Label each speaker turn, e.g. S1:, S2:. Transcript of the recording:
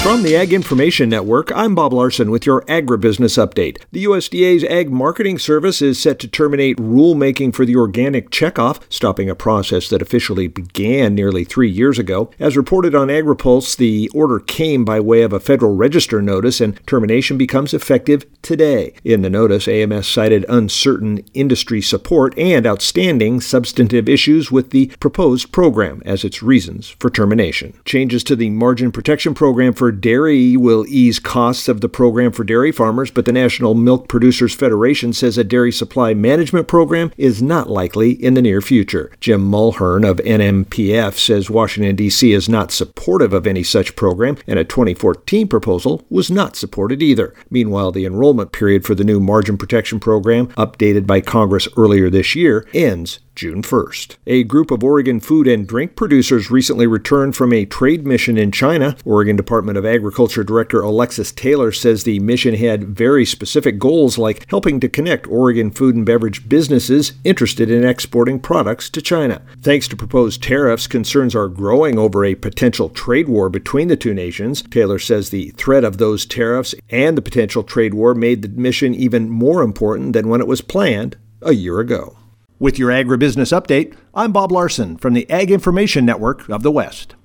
S1: From the Ag Information Network, I'm Bob Larson with your Agribusiness Update. The USDA's Ag Marketing Service is set to terminate rulemaking for the organic checkoff, stopping a process that officially began nearly 3 years ago. As reported on AgriPulse, the order came by way of a Federal Register notice, and termination becomes effective today. In the notice, AMS cited uncertain industry support and outstanding substantive issues with the proposed program as its reasons for termination. Changes to the Margin Protection Program for dairy will ease costs of the program for dairy farmers, but the National Milk Producers Federation says a dairy supply management program is not likely in the near future. Jim Mulhern of NMPF says Washington, D.C. is not supportive of any such program, and a 2014 proposal was not supported either. Meanwhile, the enrollment period for the new Margin Protection Program, updated by Congress earlier this year, ends June 1st. A group of Oregon food and drink producers recently returned from a trade mission in China. Oregon Department of Agriculture Director Alexis Taylor says the mission had very specific goals like helping to connect Oregon food and beverage businesses interested in exporting products to China. Thanks to proposed tariffs, concerns are growing over a potential trade war between the two nations. Taylor says the threat of those tariffs and the potential trade war made the mission even more important than when it was planned a year ago. With your Agribusiness Update, I'm Bob Larson from the Ag Information Network of the West.